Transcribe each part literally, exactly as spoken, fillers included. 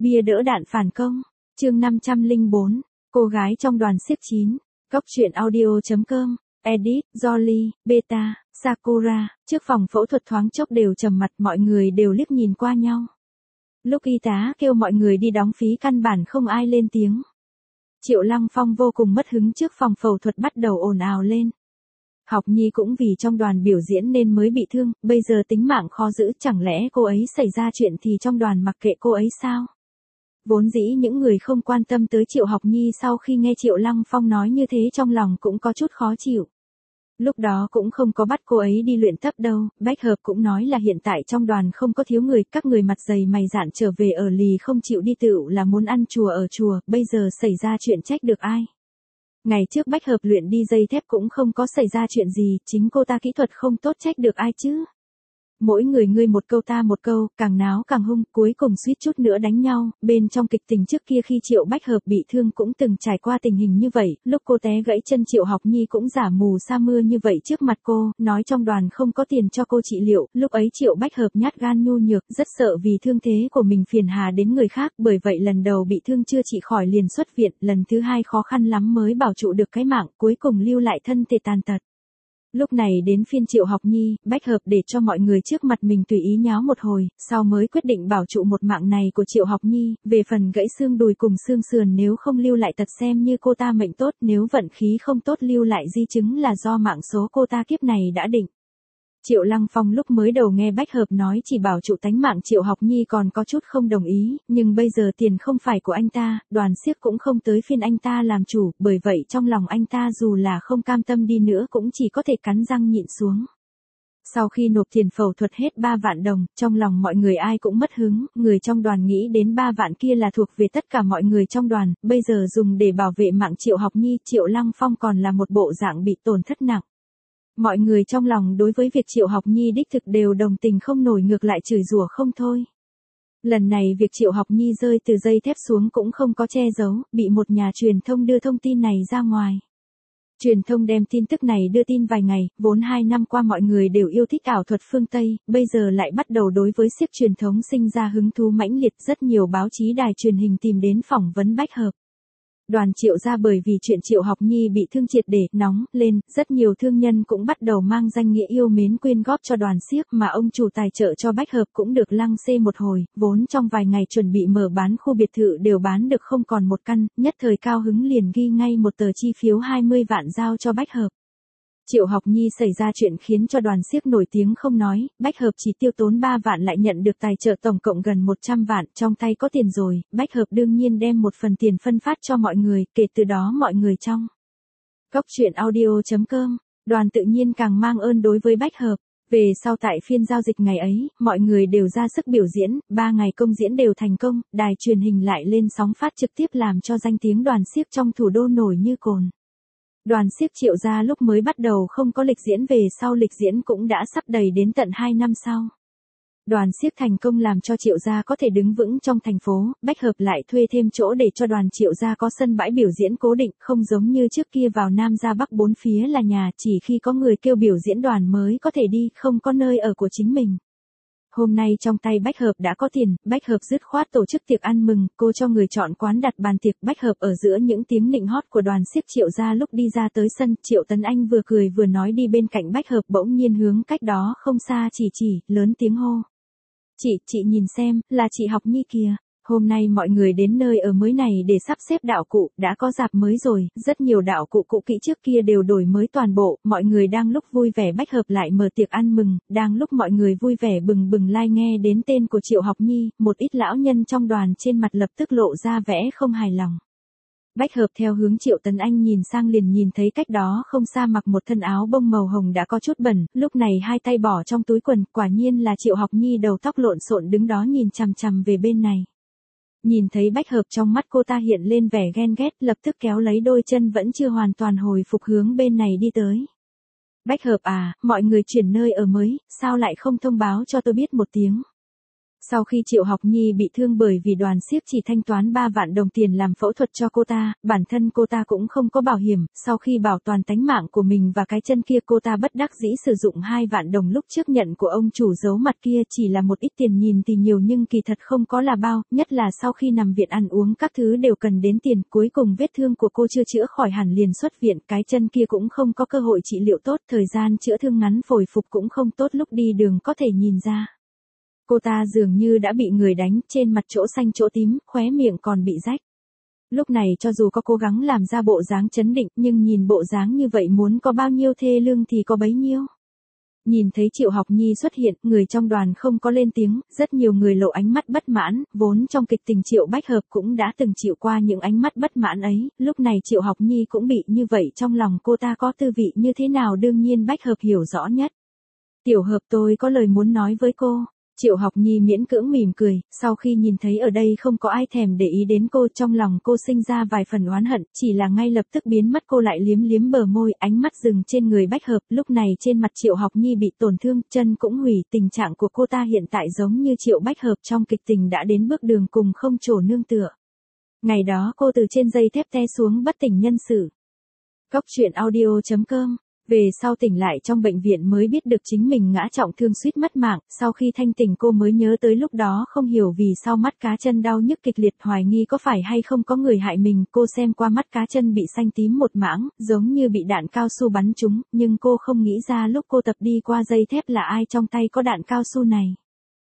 Bia đỡ đạn phản công. Chương năm trăm lẻ bốn. Cô gái trong đoàn siếc chín. Góc truyện audio chấm com. Edit, Jolly, Beta, Sakura. Trước phòng phẫu thuật thoáng chốc đều trầm mặt, mọi người đều liếc nhìn qua nhau. Lúc y tá kêu mọi người đi đóng phí căn bản không ai lên tiếng. Triệu Lăng Phong vô cùng mất hứng trước phòng phẫu thuật bắt đầu ồn ào lên. Học Nhi cũng vì trong đoàn biểu diễn nên mới bị thương, bây giờ tính mạng khó giữ, chẳng lẽ cô ấy xảy ra chuyện thì trong đoàn mặc kệ cô ấy sao? Vốn dĩ những người không quan tâm tới Triệu Học Nhi sau khi nghe Triệu Lăng Phong nói như thế trong lòng cũng có chút khó chịu. Lúc đó cũng không có bắt cô ấy đi luyện tập đâu, Bách Hợp cũng nói là hiện tại trong đoàn không có thiếu người, các người mặt dày mày dạn trở về ở lì không chịu đi tựu là muốn ăn chùa ở chùa, bây giờ xảy ra chuyện trách được ai? Ngày trước Bách Hợp luyện đi dây thép cũng không có xảy ra chuyện gì, chính cô ta kỹ thuật không tốt trách được ai chứ? Mỗi người ngươi một câu ta một câu, càng náo càng hung, cuối cùng suýt chút nữa đánh nhau. Bên trong kịch tình trước kia khi Triệu Bách Hợp bị thương cũng từng trải qua tình hình như vậy, lúc cô té gãy chân Triệu Học Nhi cũng giả mù sa mưa như vậy trước mặt cô, nói trong đoàn không có tiền cho cô trị liệu, lúc ấy Triệu Bách Hợp nhát gan nhu nhược, rất sợ vì thương thế của mình phiền hà đến người khác, bởi vậy lần đầu bị thương chưa trị khỏi liền xuất viện, lần thứ hai khó khăn lắm mới bảo trụ được cái mạng, cuối cùng lưu lại thân thể tàn tật. Lúc này đến phiên Triệu Học Nhi, Bách Hợp để cho mọi người trước mặt mình tùy ý nháo một hồi, sau mới quyết định bảo trụ một mạng này của Triệu Học Nhi, về phần gãy xương đùi cùng xương sườn nếu không lưu lại tật xem như cô ta mệnh tốt, nếu vận khí không tốt lưu lại di chứng là do mạng số cô ta kiếp này đã định. Triệu Lăng Phong lúc mới đầu nghe Bách Hợp nói chỉ bảo trụ tánh mạng Triệu Học Nhi còn có chút không đồng ý, nhưng bây giờ tiền không phải của anh ta, đoàn siếc cũng không tới phiên anh ta làm chủ, bởi vậy trong lòng anh ta dù là không cam tâm đi nữa cũng chỉ có thể cắn răng nhịn xuống. Sau khi nộp tiền phẫu thuật hết ba vạn đồng, trong lòng mọi người ai cũng mất hứng, người trong đoàn nghĩ đến ba vạn kia là thuộc về tất cả mọi người trong đoàn, bây giờ dùng để bảo vệ mạng Triệu Học Nhi, Triệu Lăng Phong còn là một bộ dạng bị tổn thất nặng. Mọi người trong lòng đối với việc Triệu Học Nhi đích thực đều đồng tình không nổi, ngược lại chửi rủa không thôi. Lần này việc Triệu Học Nhi rơi từ dây thép xuống cũng không có che giấu, bị một nhà truyền thông đưa thông tin này ra ngoài. Truyền thông đem tin tức này đưa tin vài ngày, vốn hai năm qua mọi người đều yêu thích ảo thuật phương Tây, bây giờ lại bắt đầu đối với siếc truyền thống sinh ra hứng thú mãnh liệt, rất nhiều báo chí đài truyền hình tìm đến phỏng vấn Bách Hợp. Đoàn Triệu gia bởi vì chuyện Triệu Học Nhi bị thương triệt để nóng lên, rất nhiều thương nhân cũng bắt đầu mang danh nghĩa yêu mến quyên góp cho đoàn siếc, mà ông chủ tài trợ cho Bách Hợp cũng được lăng xê một hồi, vốn trong vài ngày chuẩn bị mở bán khu biệt thự đều bán được không còn một căn, nhất thời cao hứng liền ghi ngay một tờ chi phiếu hai mươi vạn giao cho Bách Hợp. Triệu Học Nhi xảy ra chuyện khiến cho đoàn siếc nổi tiếng không nói, Bách Hợp chỉ tiêu tốn ba vạn lại nhận được tài trợ tổng cộng gần một trăm vạn, trong tay có tiền rồi, Bách Hợp đương nhiên đem một phần tiền phân phát cho mọi người, kể từ đó mọi người trong góc truyện audio chấm com, đoàn tự nhiên càng mang ơn đối với Bách Hợp. Về sau tại phiên giao dịch ngày ấy, mọi người đều ra sức biểu diễn, ba ngày công diễn đều thành công, đài truyền hình lại lên sóng phát trực tiếp làm cho danh tiếng đoàn siếc trong thủ đô nổi như cồn. Đoàn siếc Triệu gia lúc mới bắt đầu không có lịch diễn, về sau lịch diễn cũng đã sắp đầy đến tận hai năm sau. Đoàn siếc thành công làm cho Triệu gia có thể đứng vững trong thành phố, Bách Hợp lại thuê thêm chỗ để cho đoàn Triệu gia có sân bãi biểu diễn cố định, không giống như trước kia vào Nam ra Bắc bốn phía là nhà, chỉ khi có người kêu biểu diễn đoàn mới có thể đi, không có nơi ở của chính mình. Hôm nay trong tay Bách Hợp đã có tiền, Bách Hợp dứt khoát tổ chức tiệc ăn mừng, cô cho người chọn quán đặt bàn tiệc. Bách Hợp ở giữa những tiếng nịnh hót của đoàn siếc Triệu gia lúc đi ra tới sân, Triệu Tấn Anh vừa cười vừa nói đi bên cạnh Bách Hợp, bỗng nhiên hướng cách đó không xa chỉ chỉ, lớn tiếng hô. Chị, chị nhìn xem, là chị Học Nhi kìa. Hôm nay mọi người đến nơi ở mới này để sắp xếp đạo cụ, đã có rạp mới rồi, rất nhiều đạo cụ cũ kỹ trước kia đều đổi mới toàn bộ, mọi người đang lúc vui vẻ Bách Hợp lại mở tiệc ăn mừng, đang lúc mọi người vui vẻ bừng bừng lai nghe đến tên của Triệu Học Nhi, một ít lão nhân trong đoàn trên mặt lập tức lộ ra vẻ không hài lòng. Bách Hợp theo hướng Triệu Tấn Anh nhìn sang liền nhìn thấy cách đó không xa mặc một thân áo bông màu hồng đã có chút bẩn, lúc này hai tay bỏ trong túi quần, quả nhiên là Triệu Học Nhi đầu tóc lộn xộn đứng đó nhìn chằm chằm về bên này. Nhìn thấy Bách Hợp trong mắt cô ta hiện lên vẻ ghen ghét, lập tức kéo lấy đôi chân vẫn chưa hoàn toàn hồi phục hướng bên này đi tới. Bách Hợp à, mọi người chuyển nơi ở mới, sao lại không thông báo cho tôi biết một tiếng? Sau khi Triệu Học Nhi bị thương bởi vì đoàn xiếc chỉ thanh toán ba vạn đồng tiền làm phẫu thuật cho cô ta, bản thân cô ta cũng không có bảo hiểm, sau khi bảo toàn tánh mạng của mình và cái chân kia cô ta bất đắc dĩ sử dụng hai vạn đồng lúc trước nhận của ông chủ giấu mặt kia, chỉ là một ít tiền nhìn thì nhiều nhưng kỳ thật không có là bao, nhất là sau khi nằm viện ăn uống các thứ đều cần đến tiền, cuối cùng vết thương của cô chưa chữa khỏi hẳn liền xuất viện, cái chân kia cũng không có cơ hội trị liệu tốt, thời gian chữa thương ngắn, hồi phục cũng không tốt, lúc đi đường có thể nhìn ra. Cô ta dường như đã bị người đánh, trên mặt chỗ xanh chỗ tím, khóe miệng còn bị rách. Lúc này cho dù có cố gắng làm ra bộ dáng trấn định, nhưng nhìn bộ dáng như vậy muốn có bao nhiêu thê lương thì có bấy nhiêu. Nhìn thấy Triệu Học Nhi xuất hiện, người trong đoàn không có lên tiếng, rất nhiều người lộ ánh mắt bất mãn, vốn trong kịch tình Triệu Bách Hợp cũng đã từng chịu qua những ánh mắt bất mãn ấy, lúc này Triệu Học Nhi cũng bị như vậy, trong lòng cô ta có tư vị như thế nào đương nhiên Bách Hợp hiểu rõ nhất. Tiểu Hợp, tôi có lời muốn nói với cô. Triệu Học Nhi miễn cưỡng mỉm cười, sau khi nhìn thấy ở đây không có ai thèm để ý đến cô, trong lòng cô sinh ra vài phần oán hận, chỉ là ngay lập tức biến mất, cô lại liếm liếm bờ môi, ánh mắt dừng trên người Bách Hợp, lúc này trên mặt Triệu Học Nhi bị tổn thương, chân cũng hủy, tình trạng của cô ta hiện tại giống như Triệu Bách Hợp trong kịch tình đã đến bước đường cùng không chỗ nương tựa. Ngày đó cô từ trên dây thép té xuống bất tỉnh nhân sự. Cốc truyện audio chấm com. Về sau tỉnh lại trong bệnh viện mới biết được chính mình ngã trọng thương suýt mất mạng, sau khi thanh tỉnh cô mới nhớ tới lúc đó không hiểu vì sao mắt cá chân đau nhức kịch liệt, hoài nghi có phải hay không có người hại mình, cô xem qua mắt cá chân bị xanh tím một mảng, giống như bị đạn cao su bắn trúng, nhưng cô không nghĩ ra lúc cô tập đi qua dây thép là ai trong tay có đạn cao su này.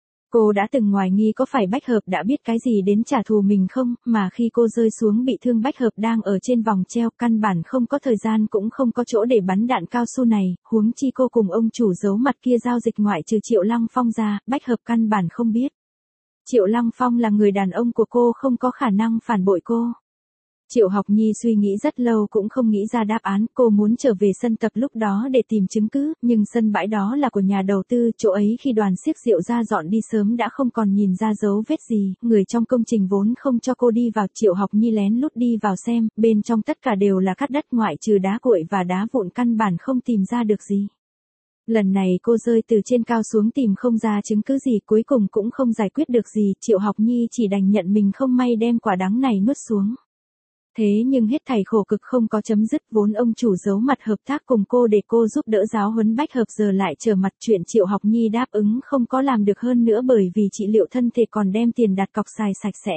Cô đã từng hoài nghi có phải Bách Hợp đã biết cái gì đến trả thù mình không, mà khi cô rơi xuống bị thương Bách Hợp đang ở trên vòng treo, căn bản không có thời gian cũng không có chỗ để bắn đạn cao su này, huống chi cô cùng ông chủ giấu mặt kia giao dịch ngoại trừ Triệu Lăng Phong ra, Bách Hợp căn bản không biết. Triệu Lăng Phong là người đàn ông của cô, không có khả năng phản bội cô. Triệu Học Nhi suy nghĩ rất lâu cũng không nghĩ ra đáp án, cô muốn trở về sân tập lúc đó để tìm chứng cứ, nhưng sân bãi đó là của nhà đầu tư, chỗ ấy khi đoàn xiếc Diệu ra dọn đi sớm đã không còn nhìn ra dấu vết gì, người trong công trình vốn không cho cô đi vào, Triệu Học Nhi lén lút đi vào xem, bên trong tất cả đều là cát đất ngoại trừ đá cuội và đá vụn, căn bản không tìm ra được gì. Lần này cô rơi từ trên cao xuống tìm không ra chứng cứ gì, cuối cùng cũng không giải quyết được gì, Triệu Học Nhi chỉ đành nhận mình không may đem quả đắng này nuốt xuống. Thế nhưng hết thảy khổ cực không có chấm dứt, vốn ông chủ giấu mặt hợp tác cùng cô để cô giúp đỡ giáo huấn Bách Hợp giờ lại trở mặt, chuyện Triệu Học Nhi đáp ứng không có làm được hơn nữa bởi vì trị liệu thân thể còn đem tiền đặt cọc xài sạch sẽ.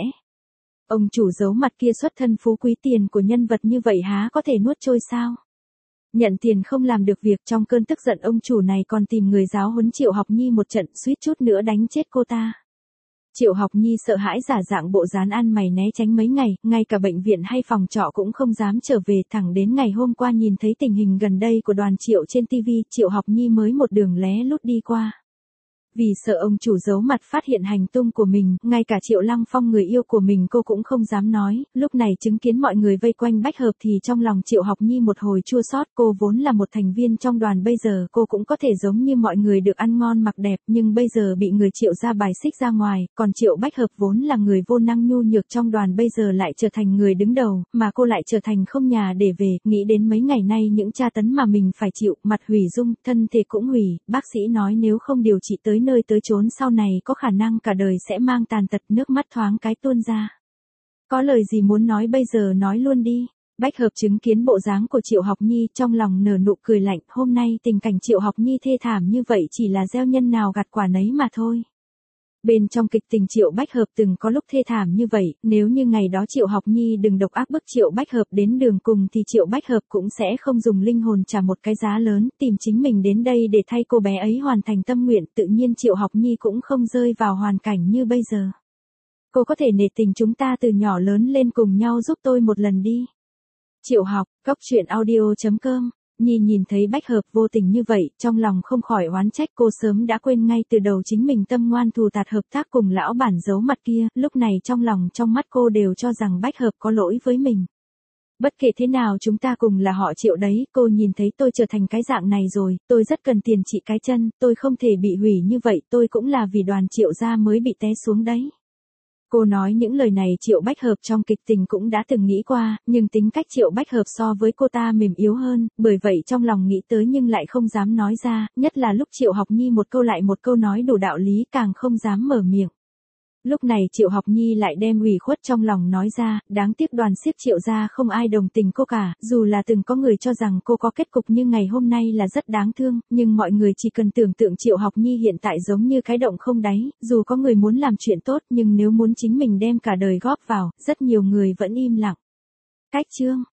Ông chủ giấu mặt kia xuất thân phú quý, tiền của nhân vật như vậy há có thể nuốt trôi sao? Nhận tiền không làm được việc, trong cơn tức giận ông chủ này còn tìm người giáo huấn Triệu Học Nhi một trận, suýt chút nữa đánh chết cô ta. Triệu Học Nhi sợ hãi giả dạng bộ dáng ăn mày né tránh mấy ngày, ngay cả bệnh viện hay phòng trọ cũng không dám trở về, thẳng đến ngày hôm qua nhìn thấy tình hình gần đây của đoàn Triệu trên ti vi, Triệu Học Nhi mới một đường lé lút đi qua. Vì sợ ông chủ giấu mặt phát hiện hành tung của mình, ngay cả Triệu Lăng Phong người yêu của mình cô cũng không dám nói, lúc này chứng kiến mọi người vây quanh Bách Hợp thì trong lòng Triệu Học Nhi một hồi chua xót, cô vốn là một thành viên trong đoàn, bây giờ cô cũng có thể giống như mọi người được ăn ngon mặc đẹp, nhưng bây giờ bị người Triệu ra bài xích ra ngoài, còn Triệu Bách Hợp vốn là người vô năng nhu nhược trong đoàn bây giờ lại trở thành người đứng đầu, mà cô lại trở thành không nhà để về, nghĩ đến mấy ngày nay những tra tấn mà mình phải chịu, mặt hủy dung, thân thể cũng hủy, bác sĩ nói nếu không điều trị tới nơi tới chốn sau này có khả năng cả đời sẽ mang tàn tật, nước mắt thoáng cái tuôn ra. Có lời gì muốn nói bây giờ nói luôn đi. Bách Hợp chứng kiến bộ dáng của Triệu Học Nhi trong lòng nở nụ cười lạnh, hôm nay tình cảnh Triệu Học Nhi thê thảm như vậy chỉ là gieo nhân nào gặt quả nấy mà thôi. Bên trong kịch tình Triệu Bách Hợp từng có lúc thê thảm như vậy, nếu như ngày đó Triệu Học Nhi đừng độc ác bức Triệu Bách Hợp đến đường cùng thì Triệu Bách Hợp cũng sẽ không dùng linh hồn trả một cái giá lớn, tìm chính mình đến đây để thay cô bé ấy hoàn thành tâm nguyện, tự nhiên Triệu Học Nhi cũng không rơi vào hoàn cảnh như bây giờ. Cô có thể nể tình chúng ta từ nhỏ lớn lên cùng nhau giúp tôi một lần đi. Triệu Học, cốc truyện audio chấm com. Nhi nhìn thấy Bách Hợp vô tình như vậy, trong lòng không khỏi oán trách, cô sớm đã quên ngay từ đầu chính mình tâm ngoan thù tạt hợp tác cùng lão bản giấu mặt kia, lúc này trong lòng trong mắt cô đều cho rằng Bách Hợp có lỗi với mình. Bất kể thế nào chúng ta cùng là họ Triệu đấy, cô nhìn thấy tôi trở thành cái dạng này rồi, tôi rất cần tiền trị cái chân, tôi không thể bị hủy như vậy, tôi cũng là vì đoàn Triệu gia mới bị té xuống đấy. Cô nói những lời này Triệu Bách Hợp trong kịch tình cũng đã từng nghĩ qua, nhưng tính cách Triệu Bách Hợp so với cô ta mềm yếu hơn, bởi vậy trong lòng nghĩ tới nhưng lại không dám nói ra, nhất là lúc Triệu Học Nhi một câu lại một câu nói đủ đạo lý càng không dám mở miệng. Lúc này Triệu Học Nhi lại đem ủy khuất trong lòng nói ra, đáng tiếc đoàn xiếc Triệu gia không ai đồng tình cô cả, dù là từng có người cho rằng cô có kết cục như ngày hôm nay là rất đáng thương, nhưng mọi người chỉ cần tưởng tượng Triệu Học Nhi hiện tại giống như cái động không đáy, dù có người muốn làm chuyện tốt nhưng nếu muốn chính mình đem cả đời góp vào, rất nhiều người vẫn im lặng. Cách chương